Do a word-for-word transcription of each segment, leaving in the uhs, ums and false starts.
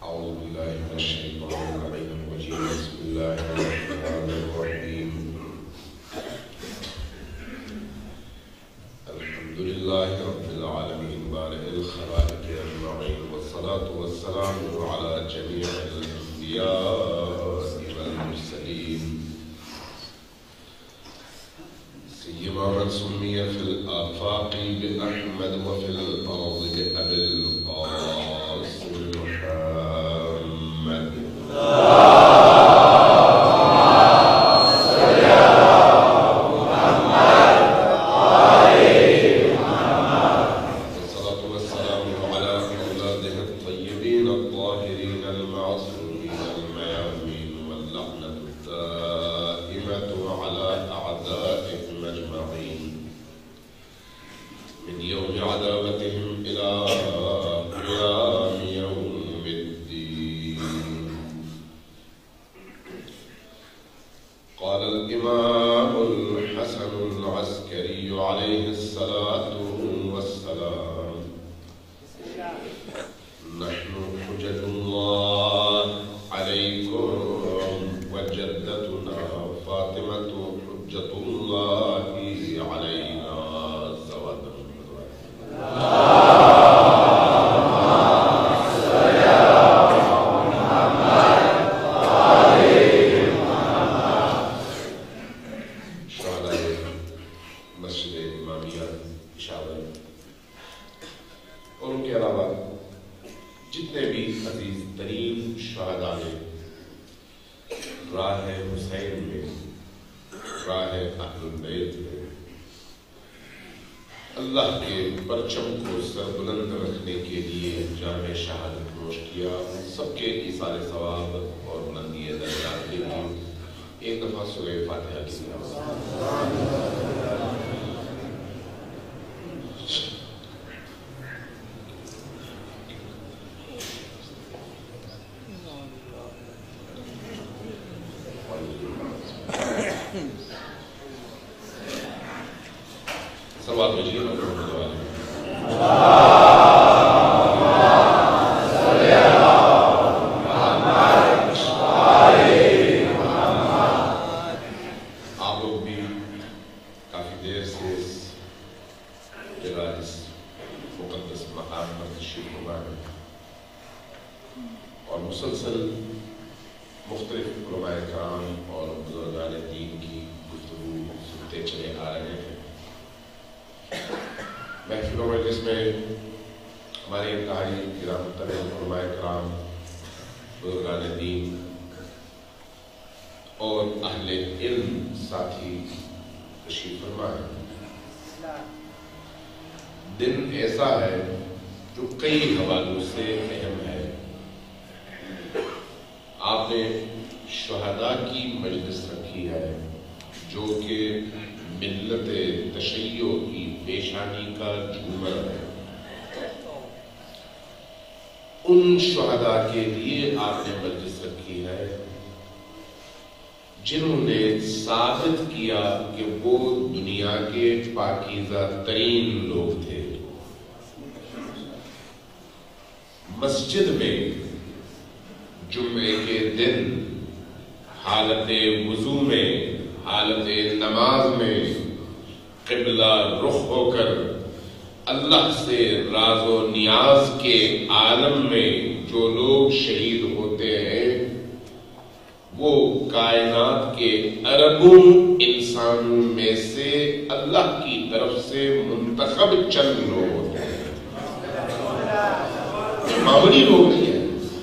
أعوذ بالله من الشيطان اللعين الرجيم بسم الله الرحمن الرحيم الحمد لله رب العالمين بارئ الخلائق أجمعين والصلاة والسلام على جميع الأنبياء والمرسلين سيما من سمي في الآفاق بأحمد وفي الأرض بأبي القاسم محمد والصلاة والسلام على أولاده الطيبين الطاهرين المعصومين الميامين واللعنة الدائمة على أعدائهم أجمعين من يوم عداوتهم إلى قيام يوم الدين. قال الإمام الحسن العسكري عليه الصلاة والسلام: نحن حجة الله عليكم وجدتنا فاطمة حجة الله علينا زودا. شہدائے مسجد امامیہ پشاور اور ان کے علاوہ جتنے بھی عزیز ترین شہداء نے راہ حسین میں، راہ اہل البیت میں اللہ کے پرچم کو سر بلند رکھنے کے لیے جام شہادت نوش کیا، سب کے ایثار ثواب اور بلندی درجات کے لیے ایک دفعہ سورہ فاتحہ کی تلاوت. صلوات بجیے محمد آپ لوگ بھی کافی دیر سے اس جگہ اس مقدس مقام پر تشریف فرما ہیں اور مسلسل مختلف علماء کرام اور بزرگان دین کی گفتگو سنتے چلے آ رہے ہیں. محفلوں میں جس میں ہمارے انتہائی کرام ترین علماء کرام، بزرگان دین اور اہل علم ساتھی تشریف فرما ہیں. دن ایسا ہے جو کئی حوالوں سے اہم ہے. آپ نے شہداء کی مجلس رکھی ہے جو کہ ملت تشیع کی پیشانی کا جھومر ہے. ان شہداء کے لیے آپ نے مجلس رکھی ہے جنہوں نے ثابت کیا کہ وہ دنیا کے پاکیزہ ترین لوگ تھے. مسجد میں جمعے کے دن حالت وضو میں، حالت نماز میں قبلہ رخ ہو کر اللہ سے راز و نیاز کے عالم میں جو لوگ شہید ہوتے ہیں وہ کائنات کے اربوں انسانوں میں سے اللہ کی طرف سے منتخب چند لوگ ہوتے ہیں. معمولی لوگ نہیں ہیں.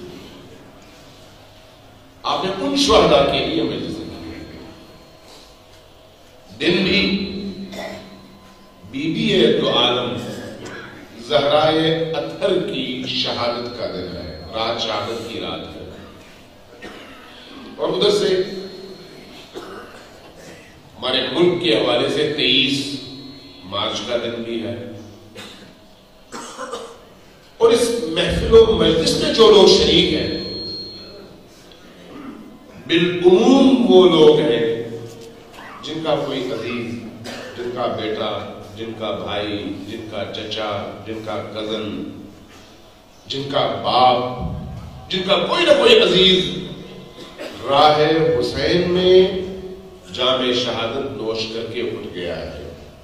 آپ نے ان شہداء کے لیے مجلس کی. دن بھی بی بی دو عالم زہرائے اطہر کی شہادت کا دن ہے، رات شہادت کی رات ہے. اور ادھر سے ہمارے ملک کے حوالے سے تیئیس مارچ کا دن بھی ہے. اور اس محفل و مجلس میں جو لوگ شریک ہیں بالعموم وہ لوگ ہیں جن کا کوئی عزیز، جن کا بیٹا، جن کا بھائی، جن کا چچا، جن کا کزن، جن کا باپ جن کا کوئی نہ کوئی عزیز راہ حسین میں جام شہادت نوش کر کے اٹھ گیا ہے.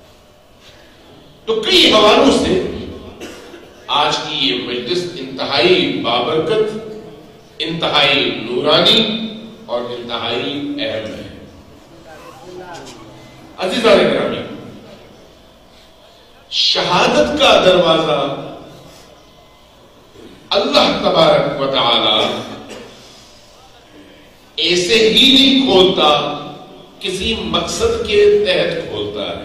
تو کئی حوالوں سے آج کی یہ مجلس انتہائی بابرکت، انتہائی نورانی اور انتہائی اہم ہے. عزیزان گرامی، شہادت کا دروازہ اللہ تبارک و تعالی ایسے ہی نہیں کھولتا، کسی مقصد کے تحت کھولتا ہے.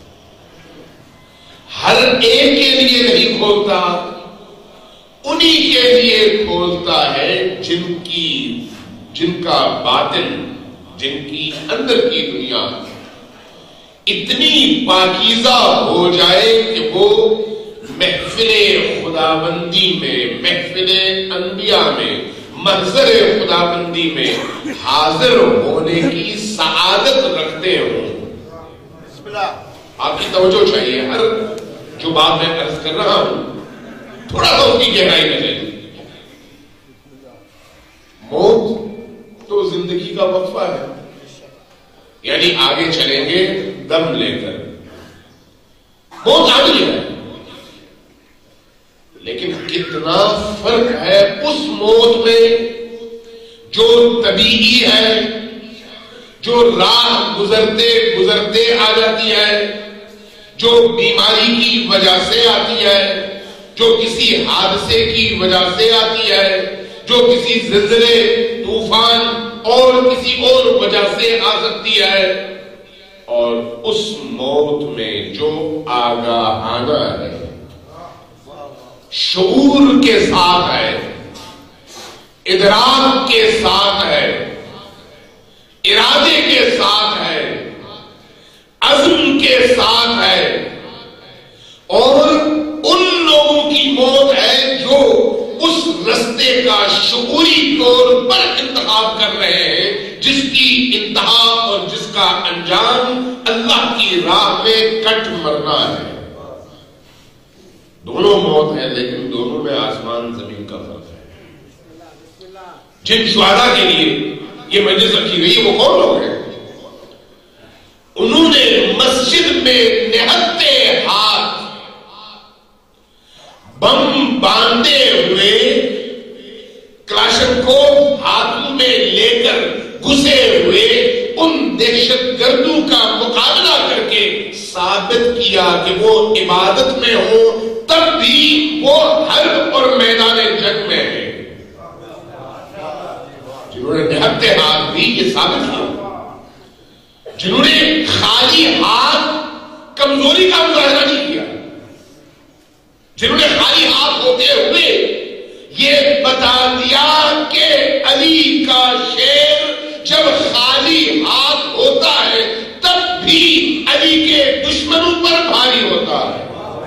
ہر ایک کے لیے نہیں کھولتا، انہی کے لیے کھولتا ہے جن کی جن کا باطن، جن کی اندر کی دنیا اتنی پاکیزہ ہو جائے کہ وہ محفل خداوندی میں، محفل انبیاء میں، محضر خداوندی میں حاضر ہونے کی سعادت رکھتے ہوں. آپ کی توجہ چاہیے، ہر جو بات میں عرض کر رہا ہوں تھوڑا سا اس کی گہرائی میں جائیے. موت تو زندگی کا وقفہ ہے، یعنی آگے چلیں گے دم لے کر. موت آ گئی ہے، لیکن کتنا فرق ہے اس موت میں جو طبیعی ہے، جو راہ گزرتے گزرتے آ جاتی ہے، جو بیماری کی وجہ سے آتی ہے، جو کسی حادثے کی وجہ سے آتی ہے، جو کسی زلزلے، طوفان اور کسی اور وجہ سے آ سکتی ہے. اور اس موت میں جو آگاہانہ ہے، شعور کے ساتھ ہے، ادراک کے ساتھ ہے، ارادے کے ساتھ ہے، عزم کے ساتھ ہے، اور ان لوگوں کی موت ہے جو اس رستے کا شعوری طور پر انتخاب کر رہے ہیں، جس کی انتہا اور جس کا انجام اللہ کی راہ میں کٹ مرنا ہے. دونوں موت ہیں، لیکن دونوں میں آسمان زمین کا فرق ہے. جن شہداء کے لیے یہ مجلس رکھی گئی ہے وہ کون لوگ ہیں؟ انہوں نے مسجد میں نہتے ہاتھ بم باندھے ہوئے کلاشنکوف ہاتھوں میں لے کر گھسے ہوئے ان دہشت گردوں کا مقابلہ کر کے ثابت کیا کہ وہ عبادت میں ہو تب بھی وہ حرب اور میدان جنگ میں ہے. جنہوں نے نہتے ہاتھ بھی یہ ثابت کیا، جنہوں نے خالی ہاتھ کمزوری کا مظاہرہ نہیں کیا، جنہوں نے خالی ہاتھ ہوتے ہوئے یہ بتا دیا کہ علی کا شیر جب خالی ہاتھ ہوتا ہے تب بھی علی کے دشمنوں پر بھاری ہوتا ہے.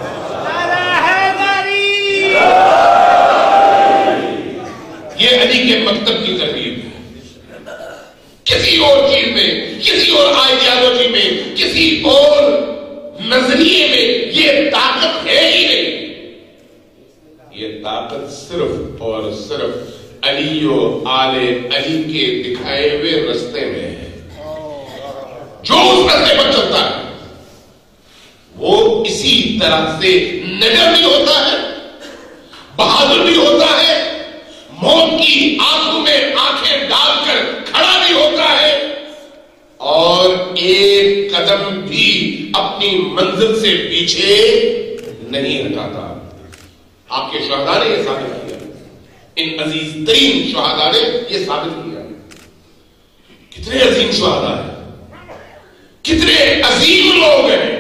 یہ علی کے مکتب کی تقریر ہے. کسی اور چیز میں، کسی اور آئیڈیالوجی میں، کسی اور نظریے میں یہ طاقت ہے ہی نہیں. یہ طاقت صرف اور صرف علی و آل علی کے دکھائے ہوئے رستے میں ہے. جو اس رستے پر چلتا ہے وہ اسی طرح سے نڈر بھی ہوتا ہے، بہادر بھی ہوتا ہے، موت کی آنکھوں میں آنکھیں ڈال کر کھڑا بھی ہوتا ہے، اور ایک قدم بھی اپنی منزل سے پیچھے نہیں ہٹاتا. آپ کے شہداء نے یہ ثابت کیا، ان عزیز ترین شہداء نے یہ ثابت کیا. کتنے عظیم شہداء ہیں، کتنے عظیم لوگ ہیں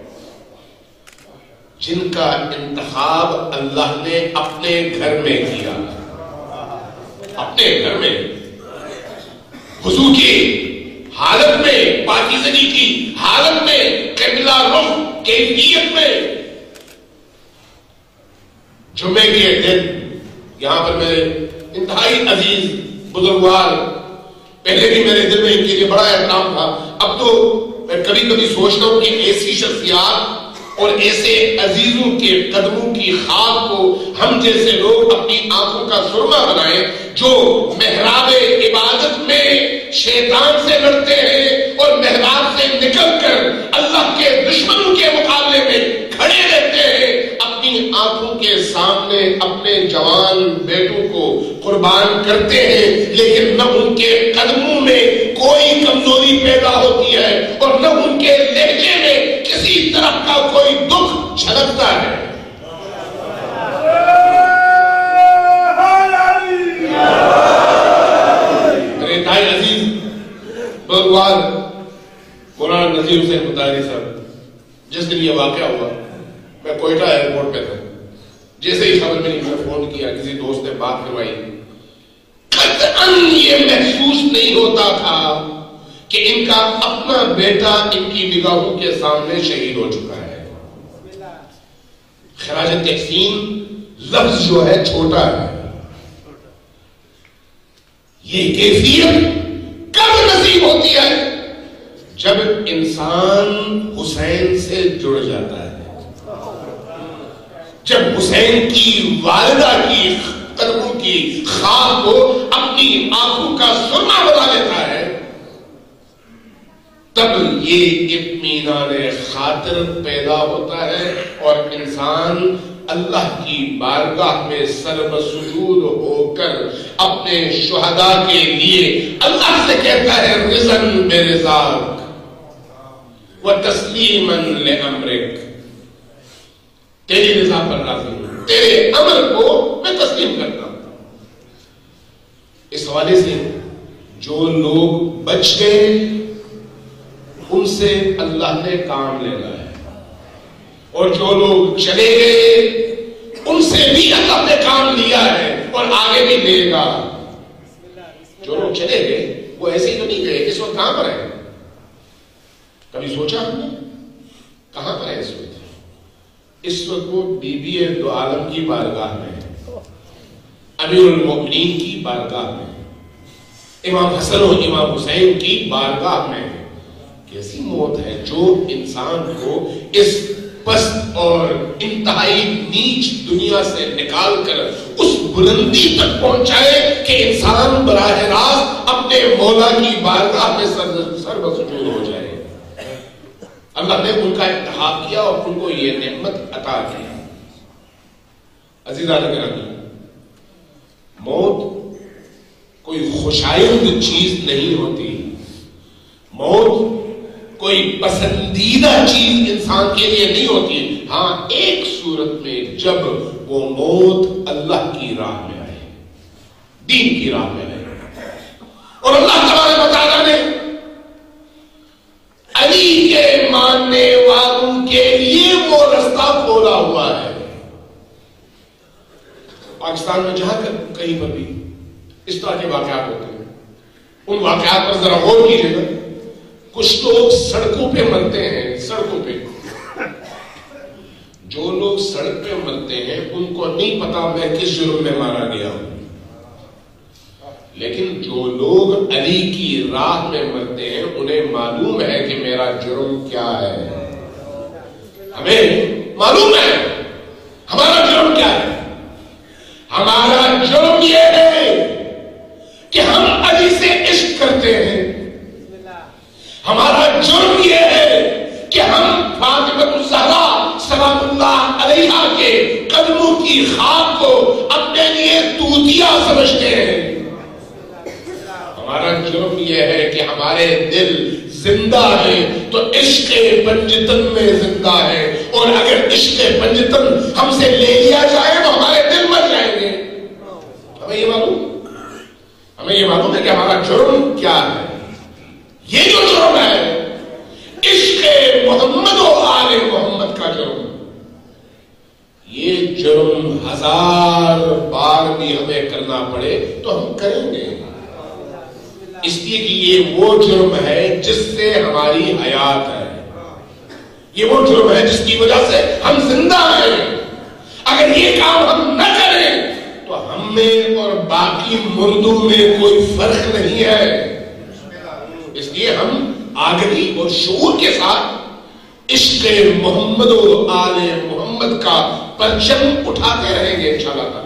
جن کا انتخاب اللہ نے اپنے گھر میں کیا. اپنے گھر میں وضو کی حالت میں، پاکیزگی کی حالت میں، قبلہ رخ کیفیت میں. جمعے کے دن یہاں پر میرے انتہائی عزیز بزرگوار، پہلے بھی میرے دل میں ان کے لیے بڑا احترام تھا، اب تو میں کبھی کبھی سوچتا ہوں کہ ایسی شخصیات اور ایسے عزیزوں کے قدموں کی خاک کو ہم جیسے لوگ اپنی آنکھوں کا سرما بنائیں جو محراب عبادت میں شیطان سے لڑتے ہیں اور محراب سے نکل کر اللہ کے دشمنوں کے مقابلے میں کھڑے رہتے ہیں، اپنی آنکھوں کے سامنے اپنے جوان بیٹوں کو قربان کرتے ہیں، لیکن نہ ان کے قدموں میں کوئی کمزوری پیدا ہوتی ہے اور نہ ان کے لہجے میں کسی طرح کا کوئی دکھ چھلکتا ہے۔ میرے بھائی عزیز بزرگوار مولانا نذیر حسین مطہری صاحب، جس دن یہ واقعہ ہوا میں کوئٹہ ایئرپورٹ پہ تھا، جیسے ہی خبر ملی میں فون کیا، کسی دوست نے بات کروائی، قطعاً یہ محسوس نہیں ہوتا تھا کہ ان کا اپنا بیٹا ان کی نگاہوں کے سامنے شہید ہو چکا ہے۔ خراج تحسین لفظ جو ہے چھوٹا ہے، یہ کیفیت کب نصیب ہوتی ہے؟ جب انسان حسین سے جڑ جاتا ہے، جب حسین کی والدہ کی قدموں کی خاک کو اپنی آنکھوں کا سرما بنا لیتا ہے، تب یہ اطمینان خاطر پیدا ہوتا ہے اور انسان اللہ کی بارگاہ میں سربسجود ہو کر اپنے شہداء کے لیے اللہ سے کہتا ہے رضن برضاک وتسلیما لامرک، تیری رضا پر راضی ہوں، تیرے امر کو میں تسلیم کرتا ہوں۔ اس حوالے سے جو لوگ بچ گئے ان سے اللہ نے کام لینا ہے، اور جو لوگ چلے گئے ان سے بھی اللہ نے کام لیا ہے اور آگے بھی لے گا۔ جو لوگ چلے گئے وہ ایسے ہی تو نہیں گئے، اس وقت کہاں پر ہے؟ کبھی سوچا ہم نے کہاں پر ہے اس وقت؟ اس وقت وہ بی بی دو عالم کی بارگاہ میں ہے، امیر المؤمنین کی بارگاہ میں، امام حسن و امام حسین کی بارگاہ میں۔ کیسی موت ہے جو انسان کو اس پست اور انتہائی نیچ دنیا سے نکال کر اس بلندی تک پہنچائے کہ انسان براہ راست اپنے مولا کی بارگاہ میں سر بسجود ہو جائے۔ اللہ نے ان کا انتخاب کیا اور ان کو یہ نعمت عطا کی۔ عزیزان گرامی، موت کوئی خوشائند چیز نہیں ہوتی، موت کوئی پسندیدہ چیز انسان کے لیے نہیں ہوتی۔ ہاں ایک صورت میں، جب وہ موت اللہ کی راہ میں آئے، دین کی راہ میں آئے، اور اللہ تبارک و تعالیٰ نے علی کے ماننے والوں کے لیے وہ رستہ کھولا ہوا ہے۔ پاکستان میں جہاں کہیں پر بھی اس طرح کے واقعات ہوتے ہیں، ان واقعات پر ذرا غور کیجیے گا۔ کچھ لوگ سڑکوں پہ مرتے ہیں، سڑکوں پہ جو لوگ سڑک پہ مرتے ہیں ان کو نہیں پتا میں کس جرم میں مارا گیا ہوں، لیکن جو لوگ علی کی راہ میں مرتے ہیں انہیں معلوم ہے کہ میرا جرم کیا ہے۔ ہمیں معلوم ہے ہمارا جرم کیا ہے۔ ہمارا جرم یہ ہے کہ ہم علی سے عشق کرتے ہیں، ہمارا جرم یہ ہے کہ ہم فاطمہ الزہرا سلام اللہ علیہا کے قدموں کی خاک کو اپنے لیے توتیا سمجھتے ہیں۔ ہمارا جرم یہ ہے کہ ہمارے دل زندہ ہے تو عشق پنجتن میں زندہ ہے، اور اگر عشق پنجتن ہم سے لے لیا جائے تو ہمارے دل مر جائیں گے۔ ہمیں یہ معلوم ہمیں یہ معلوم ہے کہ ہمارا جرم کیا ہے۔ یہ جو جرم ہے عشق محمد و آل محمد کا جرم، یہ جرم ہزار بار بھی ہمیں کرنا پڑے تو ہم کریں گے، اس لیے کہ یہ وہ جرم ہے جس سے ہماری حیات ہے، یہ وہ جرم ہے جس کی وجہ سے ہم زندہ ہیں۔ اگر یہ کام ہم نہ کریں تو ہم میں اور باقی مردوں میں کوئی فرق نہیں ہے۔ اس لیے ہم آگہی اور شعور کے ساتھ عشق محمد و آل محمد کا پرچم اٹھاتے رہیں گے انشاءاللہ تعالی.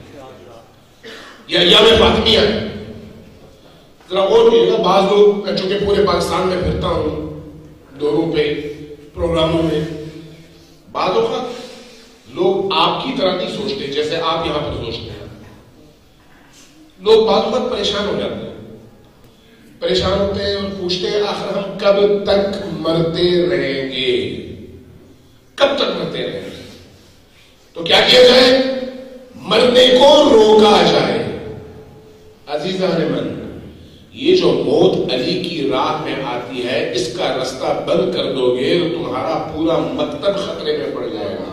یہ ایام فاطمیہ ہے. ذرا غور کیجیے گا. بعض لوگ، میں چونکہ پورے پاکستان میں پھرتا ہوں دوروں پہ، پروگراموں میں، بعض اوقات لوگ آپ کی طرح نہیں سوچتے جیسے آپ یہاں پر سوچتے ہیں. لوگ بعض اوقات پریشان ہو جاتے ہیں، پریشان ہوتے ہیں اور پوچھتے ہیں آخر ہم کب تک مرتے رہیں گے، کب تک مرتے رہیں گے. تو کیا کیا جائے؟ مرنے کو روکا جائے. عزیزان من، یہ جو موت علی کی راہ میں آتی ہے، اس کا رستہ بند کر دو گے تو تمہارا پورا مکتب خطرے میں پڑ جائے گا.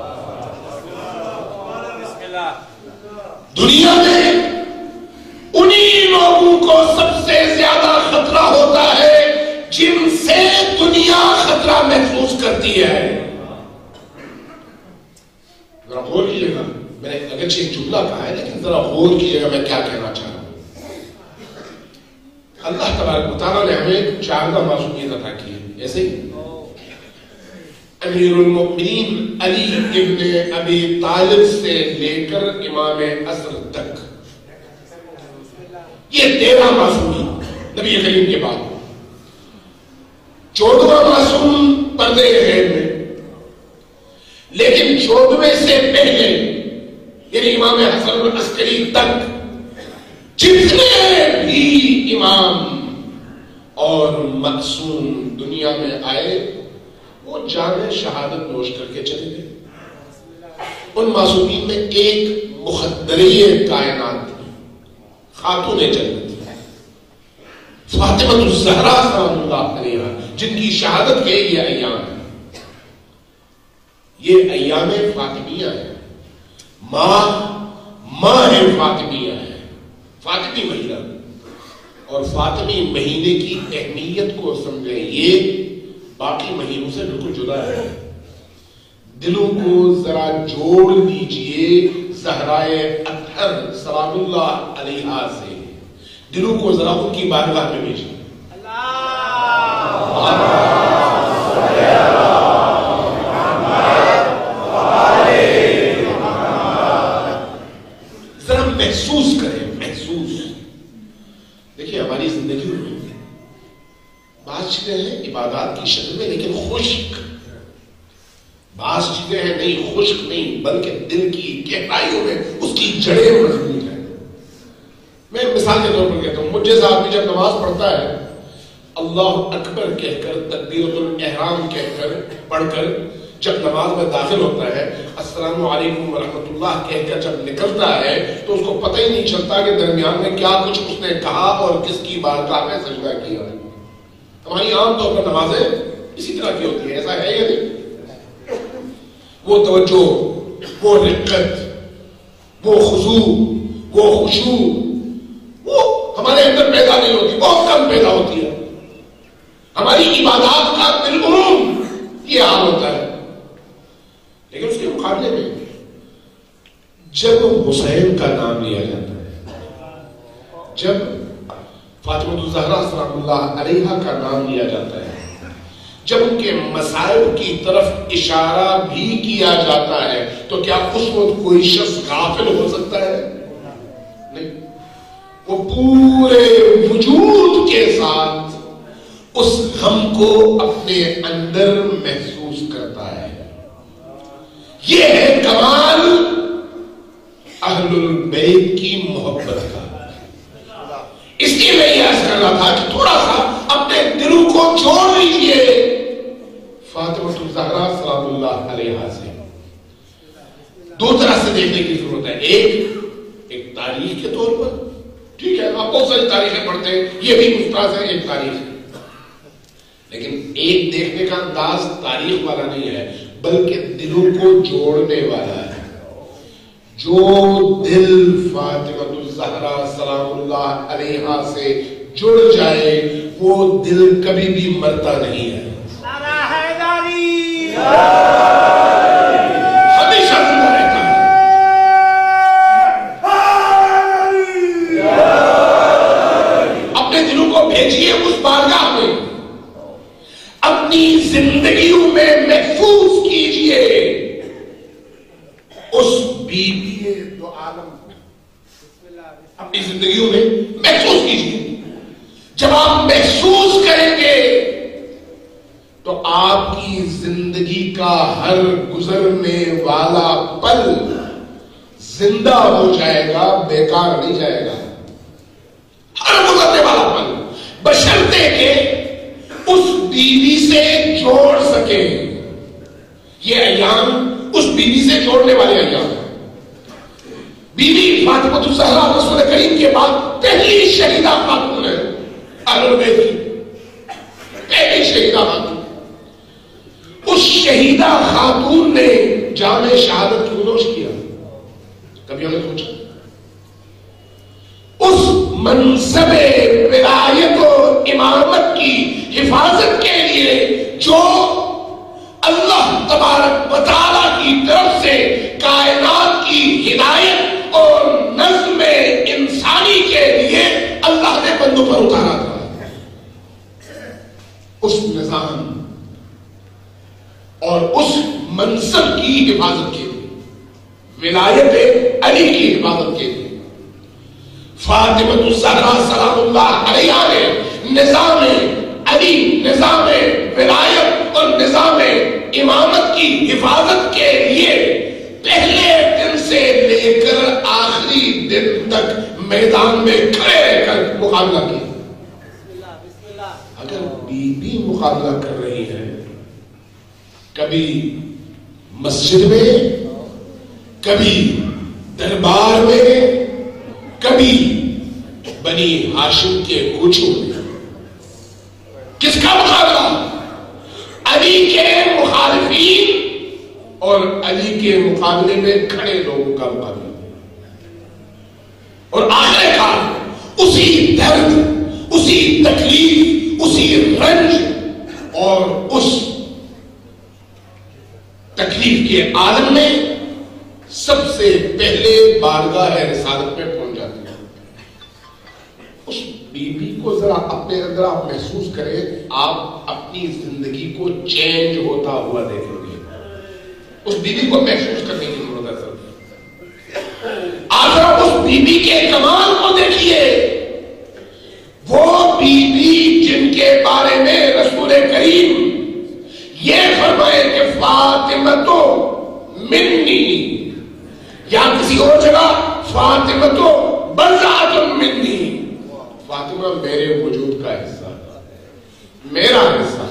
دنیا میں انہی لوگوں کو سب سے زیادہ خطرہ ہوتا ہے جن سے دنیا خطرہ محسوس کرتی ہے. ذرا غور کیجیے گا. میں نے اگرچہ ایک جملہ کہا ہے لیکن ذرا غور کیجیے گا میں کیا کہنا چاہ رہا ہوں. اللہ تبارک و تعالیٰ نے ہمیں چاردہ معصومیت عطا کی ہے. ایسے ہی امیر المؤمنین علی ابن ابی طالب سے لے کر امام عصر تک یہ تیرہ معصوم نبی کریم کے بعد. چودواں معصوم پردے غیب میں، لیکن چودویں سے پہلے یعنی امام حسن العسکری تک جتنے بھی امام اور معصوم دنیا میں آئے وہ جان شہادت نوش کر کے چلے گئے. ان معصومین میں ایک مخدریہ کائنات خاتون جنت فاطمہ الزہرا سلام اللہ علیہا، جن کی شہادت کے یہ ایام ہیں. یہ ایام فاطمیہ ہیں. ماہ ماہ فاطمیہ ہے، فاطمی مہینہ. اور فاطمی مہینے کی اہمیت کو سمجھیں، یہ باقی مہینوں سے بالکل جدا ہے. دلوں کو ذرا جوڑ لیجئے زہرائے اطہر سلام اللہ علیہا سے. دلوں کو ذرا ان کی بارگاہ میں بھیجیے. ذرا محسوس کریں، محسوس. دیکھیے ہماری زندگی میں بعض چیزیں ہیں عبادات کی شکل میں لیکن خشک، بعض چیزیں ہیں نہیں خشک نہیں بلکہ دل کی گہرائیوں میں اس کی جڑیں مضبوط ہیں. میں مثال کے طور پر کہتا ہوں، مجھے آدمی جب نماز پڑھتا ہے اللہ اکبر کہہ کر تکبیرۃ الاحرام کہہ کر پڑھ کر جب نماز میں داخل ہوتا ہے، السلام علیکم ورحمۃ اللہ کہہ کر جب نکلتا ہے تو اس کو پتہ ہی نہیں چلتا کہ درمیان میں کیا کچھ اس نے کہا اور کس کی بارگاہ میں سجدہ کیا. ہماری عام طور پر نمازیں اسی طرح کی ہوتی ہیں، ایسا ہے یا نہیں؟ وہ توجہ، وہ رقت، وہ خضوع، وہ خشوع وہ ہمارے اندر پیدا نہیں ہوتی، بہت کم پیدا ہوتی ہے. ہماری عبادات کا بالعموم یہ حال ہوتا ہے. لیکن اس کے مقابلے میں جب حسین کا نام لیا جاتا ہے، جب فاطمہ الزہرا سلام اللہ علیہا کا نام لیا جاتا ہے، جب ان کے مصائب کی طرف اشارہ بھی کیا جاتا ہے، تو کیا اس وقت کوئی شخص غافل ہو سکتا ہے؟ نہیں. وہ پورے وجود کے ساتھ اس غم کو اپنے اندر محسوس کرتا ہے. یہ ہے کمال اہل البیت کی محبت کا. اس لیے میں یہ عرض کر رہا تھا کہ تھوڑا سا اپنے دلوں کو جوڑ لیجئے فاطمہ الزہرا سلام اللہ علیہا سے. دو طرح سے دیکھنے کی ضرورت ہے. ایک ایک تاریخ کے طور پر، ٹھیک ہے آپ بہت ساری تاریخیں پڑھتے ہیں، یہ بھی مفتاز ہے ایک تاریخ ہے، لیکن ایک دیکھنے کا انداز تاریخ والا نہیں ہے بلکہ دلوں کو جوڑنے والا ہے. جو دل فاطمہ الزہرا سلام اللہ علیہا سے جڑ جائے وہ دل کبھی بھی مرتا نہیں ہے، ہمیشہ زندہ رہتا ہے. اپنے دلوں کو بھیجیے اس بارگاہ میں، اپنی زندگیوں میں اپنی زندگیوں میں محسوس کیجیے. جب آپ محسوس کریں گے تو آپ کی زندگی کا ہر گزرنے والا پل زندہ ہو جائے گا، بیکار نہیں جائے گا. ہر گزرنے والا پل بشرطے کہ اس بیوی سے جوڑ سکے. یہ ایام اس بیوی سے جوڑنے والے ایام ہیں. بیوی فاطمہ الزہرا رسول کریم کے بعد پہلی شہیدہ خاتون ہے اہل بیت کی، پہلی شہیدہ خاتون. اس شہیدہ خاتون نے جام شہادت کیوں نوش کیا؟ کبھی ہم نے سوچا؟ اس منصب ولایت و امامت کی حفاظت کے لیے جو اللہ تبارک و تعالیٰ کی طرف سے کائنات کی ہدایت اور نظم انسانی کے لیے اللہ نے بندوں پر اتارا تھا، اس نظام اور اس منصب کی حفاظت کے لیے، ولایت علی کی حفاظت کے لیے فاطمہ الزہرا سلام اللہ علیہا نے نظام علی، نظام ولایت اور نظام امامت کی حفاظت کے لیے پہلے دن سے لے کر آخری دن تک میدان میں کھڑے رہ کر مقابلہ کیا. اگر بی بی مقابلہ کر رہی ہے، کبھی مسجد میں، کبھی دربار میں، کبھی بنی ہاشم کے کوچوں میں، کس کا مقابلہ؟ علی کے مخالفین اور علی کے مقابلے میں کھڑے لوگوں کا مقابلہ. اور آخر کار اسی درد، اسی تکلیف، اسی رنج اور اس تکلیف کے عالم میں سب سے پہلے بارگاہ رسالت میں پہنچ جاتی ہے. اس بی بی کو ذرا اپنے اندر آپ محسوس کریں، آپ اپنی زندگی کو چینج ہوتا ہوا دیکھیں گے. اس بی بی کو محسوس کرنے کی ضرورت ہے. آپ ذرا اس بی بی کے کمال کو دیکھیے. وہ بی بی جن کے بارے میں رسول کریم یہ فرمائے کہ فاطمہ منی، یا کسی اور جگہ فاطمہ بضعۃ منی، فاطمہ میرے وجود کا حصہ، میرا حصہ.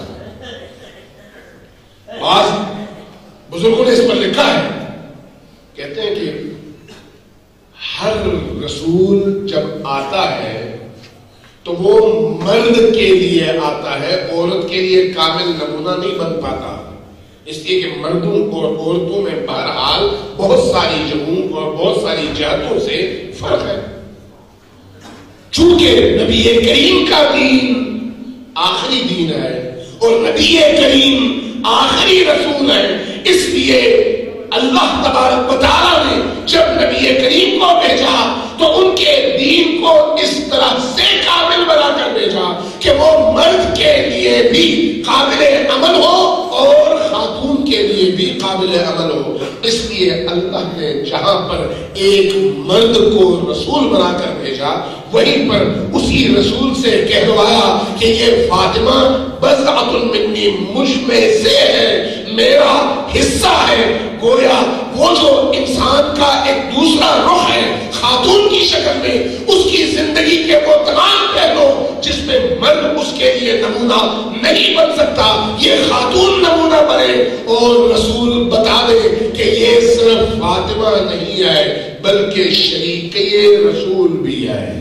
بعض بزرگوں نے اس پر لکھا ہے، کہتے ہیں کہ ہر رسول جب آتا ہے تو وہ مرد کے لیے آتا ہے، عورت کے لیے کامل نمونہ نہیں بن پاتا. اس لیے کہ مردوں اور عورتوں میں بہرحال بہت ساری جگہوں اور بہت ساری جہتوں سے فرق ہے. چونکہ نبی کریم کا دین آخری دین ہے اور نبی کریم آخری رسول ہے، اس لیے اللہ تبارک و تعالیٰ نے جب نبی کریم کو بھیجا تو ان کے دین کو اس طرح سے کامل بنا کر بھیجا کہ وہ مرد کے لیے بھی قابل عمل ہو اور خاتون کے لیے بھی قابل عمل ہو. اس لیے اللہ نے جہاں پر ایک مرد کو رسول بنا کر بھیجا، وہیں پر اسی رسول سے کہلوایا کہ یہ فاطمہ بضعۃ منی، مجھ میں سے ہے، میرا حصہ ہے. گویا وہ جو انسان کا ایک دوسرا رخ ہے خاتون کی شکل میں، اس کی زندگی کے وہ تمام پہلو جس میں مرد اس کے لیے نمونہ نہیں بن سکتا، یہ خاتون نمونہ بنے اور رسول بتا دے کہ یہ صرف فاطمہ نہیں ہے بلکہ شریکے رسول بھی ہے،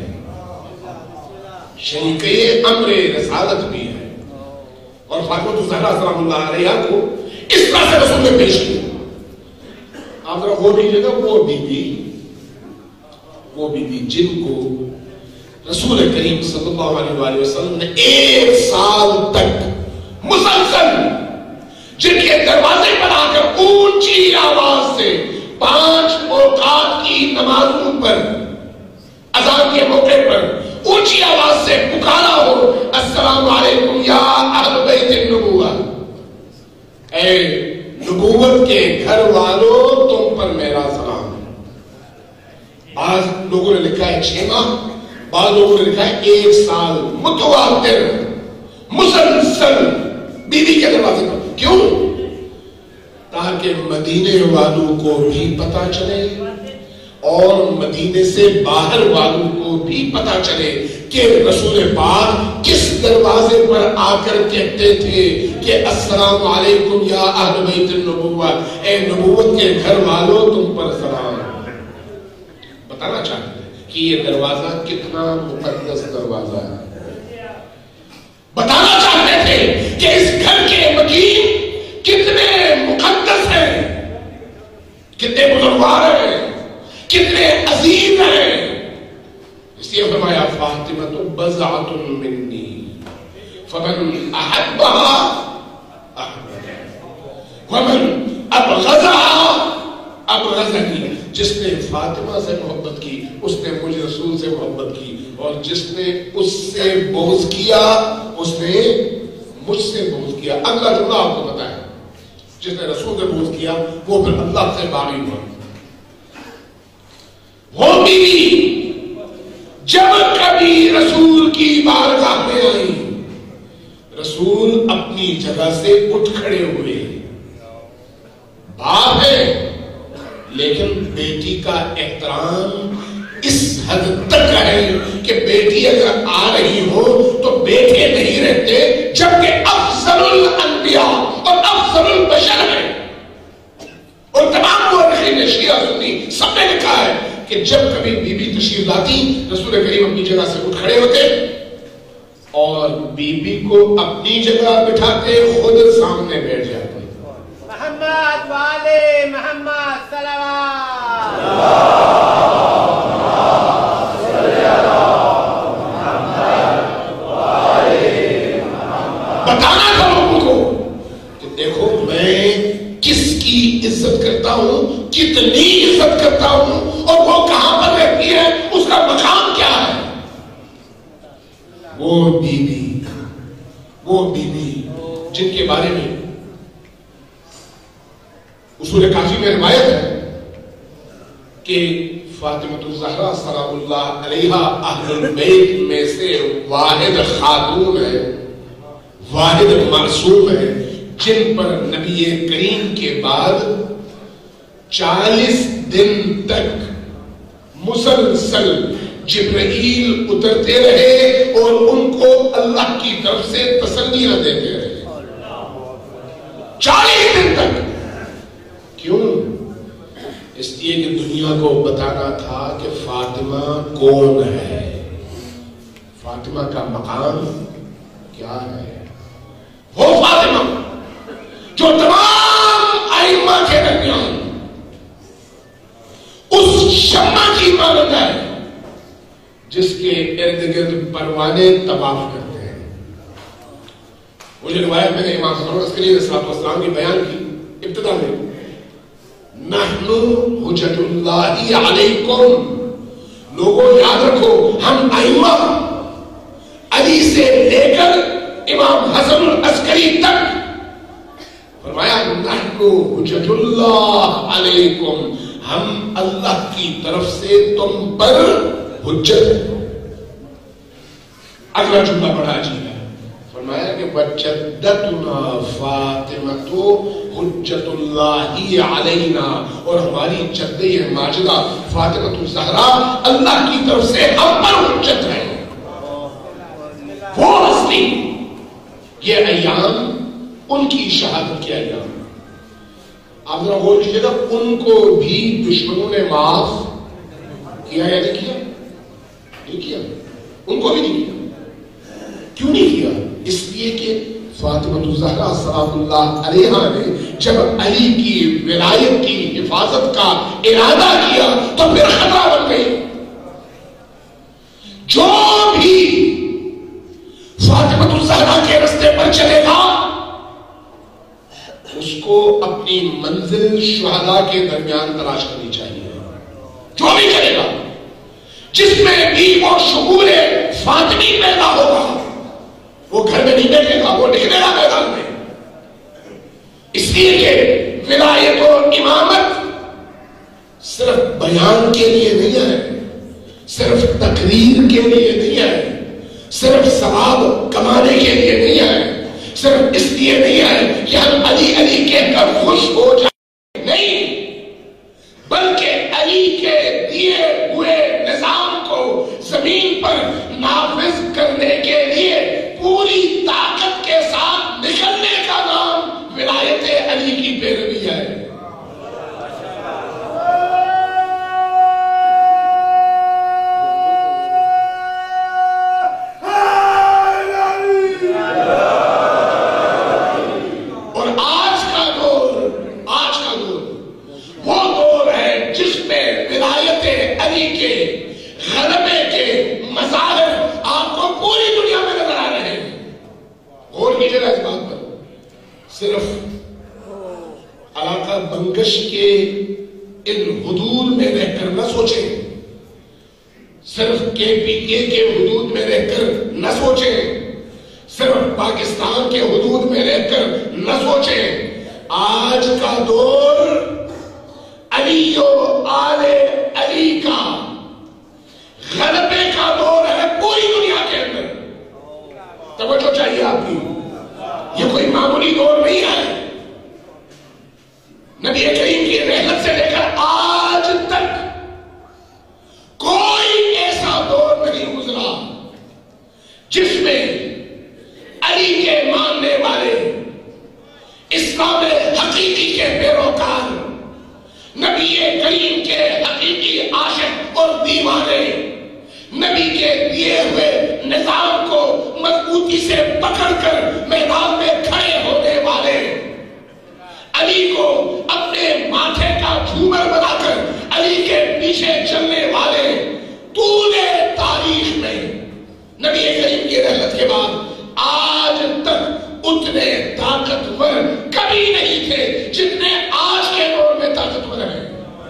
شریکے امر رسالت بھی ہے. اور فاطمہ الزہرا سلام اللہ علیہا کو اس طرح سے رسول نے پیش کیا. آپ ذرا وہ دیکھیے گا، وہ بی بی وہ بی بی جن کو رسول کریم صلی اللہ علیہ وآلہ وسلم نے ایک سال تک مسلسل، جن کے دروازے پر آ کر اونچی آواز سے پانچ اوقات کی نمازوں پر اذان کے موقع پر اونچی آواز سے پکارا ہو، السلام علیکم یا اہل بیت النبوہ، اے نبوت کے گھر والوں تم پر میرا سلام. بعض لوگوں نے لکھا ہے چھ ماہ، بعض لوگوں نے لکھا ہے ایک سال متواتر مسلسل بیوی کے دروازے پر. کیوں؟ تاکہ مدینے والوں کو بھی پتا چلے اور مدینے سے باہر والوں کو بھی پتا چلے کہ رسول پاک کس دروازے پر آ کر کہتے تھے کہ السلام علیکم یا اہل بیت النبوہ، اے نبوت کے گھر والوں تم پر سلام. بتانا چاہتے ہیں کہ یہ دروازہ کتنا مقدس دروازہ ہے. بتانا چاہتے تھے کہ اس گھر کے مکین کتنے مقدس ہیں، کتنے بزرگوار ہیں، کتنے عظیم ہیں. اس لیے فرمایا فاطمہ بضعۃ منی فمن احبها احبنی ومن ابغضها ابغضنی. جس نے فاطمہ سے محبت کی اس نے مجھ رسول سے محبت کی، اور جس نے اس سے بغض کیا اس نے مجھ سے بغض کیا. اگلا جملہ آپ کو پتا ہے، جس نے رسول سے بغض کیا وہ پھر اللہ سے باغی ہوا. وہ بیوی جب کبھی رسول کی بارگاہ میں آئی، رسول اپنی جگہ سے اٹھ کھڑے ہوئے. باپ ہے لیکن بیٹی کا احترام اس حد تک ہے کہ بیٹی اگر آ رہی ہو تو بیٹے نہیں رہتے، جبکہ افضل الانبیاء اور افضل البشر ہے. اور تمام مورخین شیعہ سنی سب نے لکھا ہے کہ جب کبھی بی بی تشریف لاتی رسول کریم اپنی جگہ سے اٹھ کھڑے ہوتے اور بی بی کو اپنی جگہ بٹھاتے، خود سامنے بیٹھ جاتے. محمد والے محمد صلوات. بتانا تھا لوگوں کو کہ دیکھو میں کس کی عزت کرتا ہوں، کتنی عزت کرتا ہوں، اور وہ کہاں پر رہتی ہے، اس کا مقام کیا ہے. وہ بیوی وہ بیوی جن کے بارے میں اصول کافی میں روایت ہے کہ فاطمہ الزہرا سلام اللہ علیہا اہل البیت میں سے واحد خاتون ہے، واحد معصوم ہے جن پر نبی کریم کے بعد چالیس دن تک مسلسل جبرائیل اترتے رہے اور ان کو اللہ کی طرف سے تسلیاں دیتے رہے. چالیس دن تک. کیوں؟ اس لیے کہ دنیا کو بتانا تھا کہ فاطمہ کون ہے، فاطمہ کا مقام کیا ہے. وہ فاطمہ جو تمام ائمہ کے درمیان اس شمع کی مانند ہے جس کے ارد گرد پروانے طواف کرتے ہیں. مجھے روایت میں نے امام حسن عسکری علیہ السلام کی بیان کی ابتدا میں، نحن حجت اللہ علیکم، لوگوں یاد رکھو ہم ائمہ علی سے لے کر امام حسن العسکری تک، فرمایا نحن حجت اللہ علیکم، ہم اللہ کی طرف سے تم پر حجت ہے. اگلا جملہ بڑا عجیب ہے، فرمایا کہ وجدتنا فاطمۃ حجت اللہ علینا، اور ہماری جدہ ماجدہ فاطمہ الزہرا اللہ کی طرف سے ہم پر حجت ہے. وہ ہستی، یہ ایام ان کی شہادت کے ایام. آپ ذرا غور کیجیے گا، ان کو بھی دشمنوں نے معاف کیا یا نہیں کیا؟ نہیں کیا. ان کو بھی نہیں کیا. کیوں نہیں کیا؟ اس لیے کہ فاطمہ الزہرا سلام اللہ علیہا نے جب علی کی ولایت کی حفاظت کا ارادہ کیا تو پھر خطرہ بن گئی. جو بھی فاطمہ الزہرا کے راستے پر چلے گا اس کو اپنی منزل شہداء کے درمیان تلاش کرنی چاہیے. جو بھی کرے گا جس میں بھی وہ شعور فاطمی پیدا ہوگا وہ گھر میں نہیں بیٹھے گا، وہ نکلے گا میدان میں. اس لیے کہ ولایت و امامت صرف بیان کے لیے نہیں ہے، صرف تقریر کے لیے نہیں ہے، صرف ثواب کمانے کے لیے نہیں ہے، صرف اس لیے نہیں ہے کہ ہم علی علی کہہ کر خوش ہو جائیں، نہیں، بلکہ علی کے دیے ہوئے نظام کو زمین پر نافذ کرنے کے لیے پوری طاقت کے ساتھ نکلنے کا نام ولایت علی کی پیروی ہے۔ اور آج کا دور آج کا دور وہ دور ہے جس میں ولایت علی کے غلبے کے مظاہر آپ کو پوری دنیا میں نظر آ رہے ہیں۔ غور کیجیے گا اس بات پر، صرف علاقہ بنگش کے ان حدود میں رہ کر نہ سوچیں، صرف کے پی کے کے حدود میں رہ کر نہ سوچیں، صرف پاکستان کے حدود میں رہ کر نہ سوچیں۔ آج کا دور علی و آل علی کا غلبے کا دور ہے پوری دنیا کے اندر۔ توجہ چاہیے آپ کی، یہ کوئی معمولی دور نہیں ہے۔ نبی کریم کی رحمت سے لے کر آج تک کوئی ایسا دور نہیں گزرا جس میں علی کے ماننے والے، اسلام حقیقی کے پیروکار، نبی کریم کے حقیقی عاشق اور دیوانے، نبی کے دیے ہوئے نظام کو مضبوطی سے پکڑ کر میدان میں کھڑے ہونے والے، علی کو اپنے ماتھے کا جھومر بنا کر علی کے پیچھے چلنے والے، طول تاریخ میں نبی کریم کی رحمت کے بعد آج تک اتنے طاقتور کبھی نہیں تھے جتنے آج کے دور میں طاقتور ہیں۔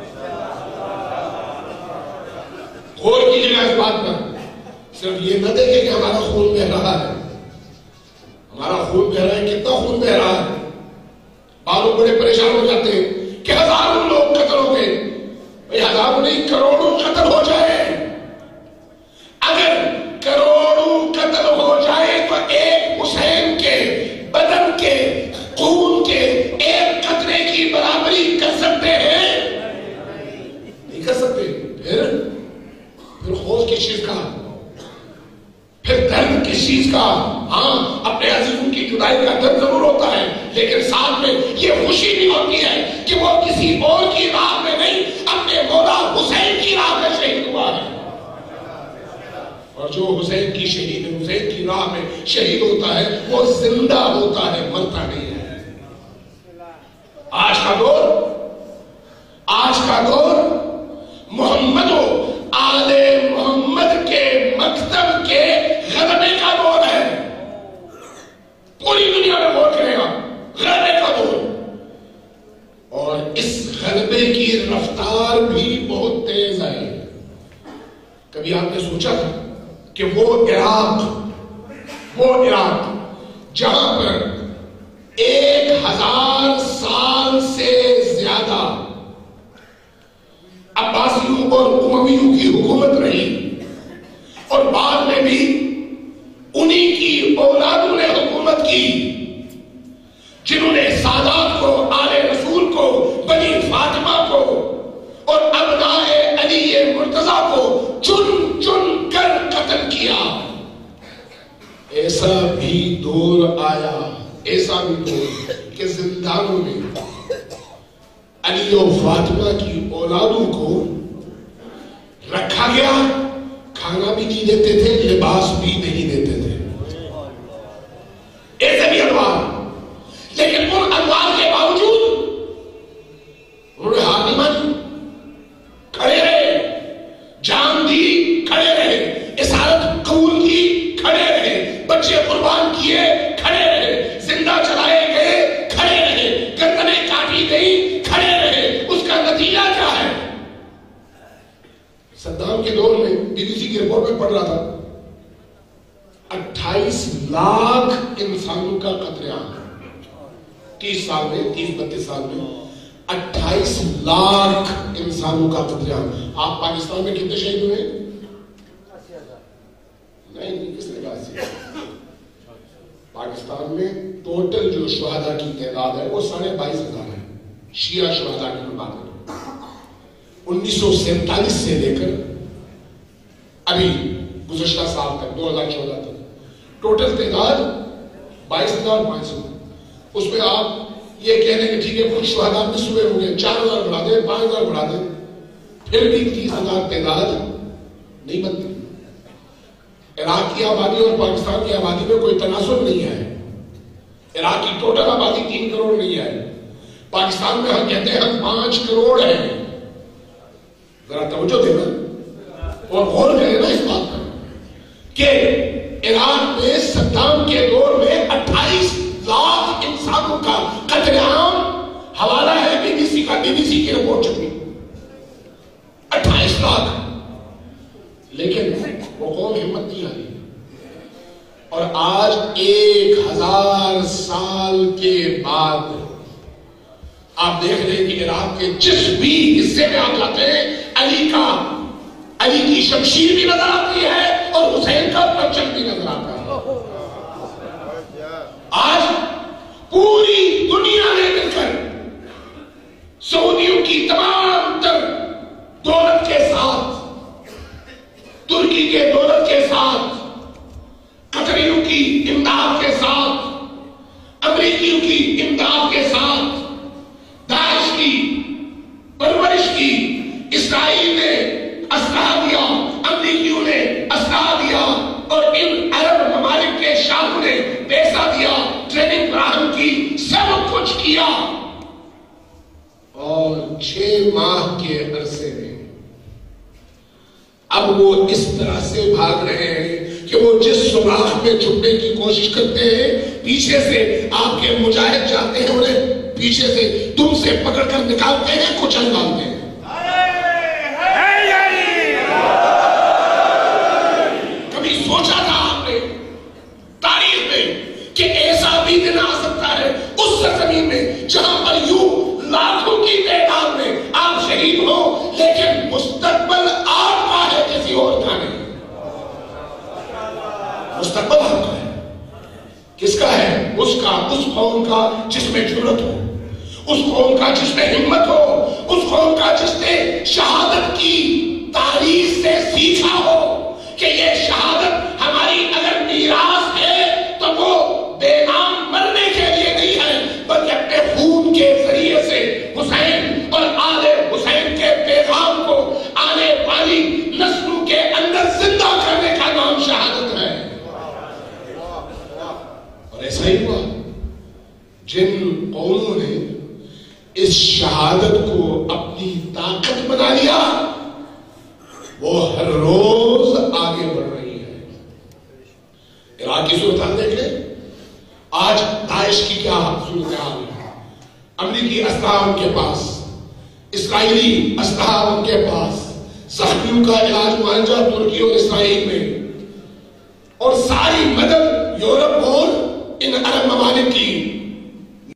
غور کیجیے گا اس بات پر، صرف یہ نہ دیکھیں کہ ہمارا خون بہ رہا ہے، ہمارا خون بہ رہا ہے، کتنا خون بہ رہا ہے۔ بعض بڑے پریشان ہو جاتے ہیں کہ ہزاروں لوگ قتل ہو گئے، بھئی ہزاروں نہیں کروڑوں قتل ہو جائے، اگر کروڑوں قتل ہو جائے تو ایک حسین کے بدن کے خون کے ایک قطرے کی برابری کر سکتے ہیں؟ نہیں کر سکتے۔ پھر پھر خوف کس چیز کا، پھر درد کس چیز کا؟ ہاں، اپنے عزیزوں کی جدائی کا درد ضرور ہوتا ہے، لیکن ساتھ میں یہ خوشی بھی ہوتی ہے کہ وہ کسی اور کی راہ میں نہیں، اپنے مولا حسین کی راہ میں شہید ہوا ہے۔ اور جو حسین کی شہید حسین کی راہ میں شہید ہوتا ہے وہ زندہ ہوتا ہے، مرتا نہیں ہے۔ آج کا دور آج کا دور محمد و آل محمد کے مکتب کے غلبے کا دور ہے۔ پوری دنیا میں غور کرے گا، غلبے کا دور، اور اس غلبے کی رفتار بھی بہت تیز ہے۔ کبھی آپ نے سوچا تھا کہ وہ عراق وہ عراق جہاں پر ایک ہزار سال سے زیادہ عباسیوں اور امویوں کی حکومت رہی، اور بعد میں بھی انہی کی اولادوں نے حکومت کی، جنہوں نے سادات کو، آل رسول کو، بنی فاطمہ کو اور ابناء علی مرتضیٰ کو چن چن کر قتل کیا۔ ایسا بھی دور آیا ایسا بھی دور کہ زندانوں میں علی و فاطمہ کی اولادوں کو رکھا گیا، کھانا بھی نہیں دیتے تھے، لباس بھی نہیں دیتے تھے، ایسے بھی انوار، لیکن ان انوار کے باوجود انہوں نے ہار نہیں مانی، کھڑے رہے، جان دی، کھڑے رہے، اسارت قبول کی، کھڑے رہے، بچے قربان کیے، کھڑے رہے، زندہ چلائے گئے، کھڑے رہے، گردنیں کاٹی گئی، کھڑے رہے۔ اس کا نتیجہ کیا ہے؟ صدام کے دور میں بی بی سی کی رپورٹ میں پڑھ رہا تھا، اٹھائیس لاکھ انسانوں کا قتل عام، تیس سال میں تیس بتیس سال میں اٹھائیس لاکھ انسانوں کا قتل عام۔ آپ پاکستان میں کتنے شہید ہوئے؟ نہیں کس نے کہا؟ پاکستان میں ٹوٹل جو شہداء کی تعداد ہے وہ ساڑھے بائیس ہزار ہے. شیعہ شہداء کی میں بات کروں انیس سو سینتالیس سے لے کر ابھی گزشتہ سال تک دو ہزار چودہ تک ٹوٹل تعداد بائیس ہزار پانچ سو. اس میں آپ یہ کہہ رہے ہیں کہ ٹھیک ہے کچھ شہداء میں صبح ہو گئے چار ہزار بڑھا دیں پانچ ہزار بڑھا دیں پھر بھی تیس ہزار تعداد نہیں بنتی. عراق کی آبادی اور پاکستان کی آبادی میں کوئی تناسب نہیں ہے. عراق کی ٹوٹل آبادی تین کروڑ نہیں ہے. پاکستان میں ہم کہتے ہیں ہم پانچ کروڑ ہیں. ذرا توجہ دینا اور غور کریں نا اس بات پر کہ عراق میں صدام کے دور میں اٹھائیس لاکھ انسانوں کا قتل عام حوالہ ہے بی بی سی کا. بی بی سی کی رپورٹ چھپی اٹھائیس لاکھ. لیکن وہ قوم ہمت نہیں آئی اور آج ایک ہزار سال کے بعد آپ دیکھ رہے ہیں کہ عراق کے جس بھی حصے میں آپ جاتے ہیں علی کا علی کی شمشیر بھی نظر آتی ہے اور حسین کا پرچم بھی نظر آتا ہے. آج پوری دنیا نے مل کر سعودیوں کی تمام تر دولت کے ساتھ ترکی کے دولت کے ساتھ قطریوں کی امداد کے ساتھ امریکیوں کی امداد کے ساتھ داعش کی پرورش کی اسرائیل نے اسلحہ دیا امریکیوں نے اسلحہ دیا اور ان عرب ممالک کے شاہ نے پیسہ دیا ٹریننگ فراہم کی سب کچھ کیا اور چھ ماہ کے عرصے میں اب وہ اس طرح سے بھاگ رہے ہیں کہ وہ جس سوراخ میں چھپنے کی کوشش کرتے ہیں پیچھے سے آپ کے مجاہد جاتے ہیں انہیں پیچھے سے تم سے پکڑ کر نکالتے ہیں کچل ڈالتے ہیں. کبھی سوچا تھا آپ نے تاریخ میں کہ ایسا بھی دن آ سکتا ہے اس سرزمین میں جہاں پر یوں لاکھوں کی تعداد میں آپ شہید ہو لیکن مستقبل آپ کا ہے کسی اور کا نہیں. مستقبل آپ کا ہے. کس کا ہے؟ اس کا اس قوم کا جس میں جرأت ہو اس قوم کا جس میں ہمت ہو اس قوم کا جس نے شہادت کی تاریخ سے سیکھا ہو کہ یہ شہادت ہماری اگر میراث ہے تو وہ بے نام مرنے کے لیے نہیں ہے بلکہ اپنے خون کے ذریعے سے حسین اور آل حسین کے پیغام کو آنے والی نسلوں کے اندر زندہ کرنے کا نام شہادت ہے. اور ایسا ہی ہوا جن قوموں نے اس شہادت کو اپنی طاقت بنا لیا وہ ہر روز آگے بڑھ رہی ہے. عراق کی صورتحال دیکھ لیں. آج داعش کی کیا صورتحال ہے. امریکی اسلحہ ان کے پاس اسرائیلی اسلحہ ان کے پاس زخمیوں کا علاج معالجہ ترکی اور اسرائیل میں اور ساری مدد یورپ اور ان عرب ممالک کی